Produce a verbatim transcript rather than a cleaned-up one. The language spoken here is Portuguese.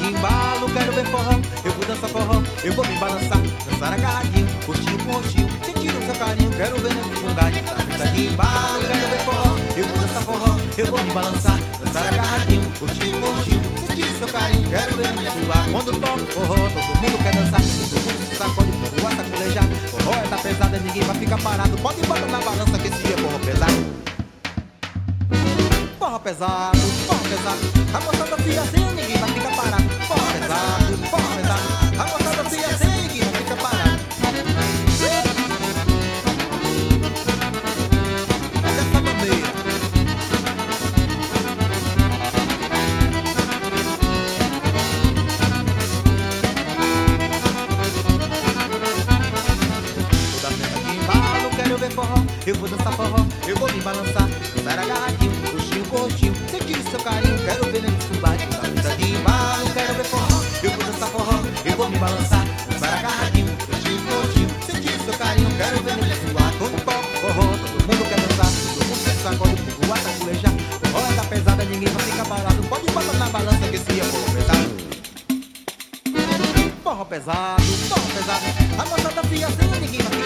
de embalo, quero ver forró. Eu vou dançar forró, eu vou me balançar, dançar agarradinho, rostinho com rostinho, sentir o seu carinho, quero ver na dificuldade. Na pista de embalo, quero ver forró. Eu vou dançar forró, eu vou me balançar, dançar agarradinho, rostinho com rostinho, sentir o seu carinho, quero ver na dificuldade. Quando toco forró, todo mundo quer dançar, todo mundo se sacode, todo mundo sacolejar. Forró é da pesada, ninguém vai ficar parado. Pode botar na balança que esse é forró pesado. Forró pesado, forró pesado, a moçada fica assim, ninguém vai ficar parado. Forró pesado, forró pesado, a moçada fica assim, ninguém vai ficar parado. É dessa maneira. Toda festa de embalo, quero ver forró. Eu vou dançar forró, eu vou me balançar, dançar agarradinho, roxinho com roxinho, sentir o seu carinho, quero ver nesse combate. Na pista de embalo, quero ver forró. Eu vou dançar forró, eu vou me balançar, dançar agarradinho, roxinho com roxinho, sentir o seu carinho, quero ver nesse combate. Quando toco forró, todo mundo quer dançar, todo mundo se sacode, o povo a saculejar. Forró é da pesada, ninguém vai ficar parado. Pode botar na balança que esse é forró pesado. Forró pesado, forró pesado, a moçada fica assim, ninguém vai ficar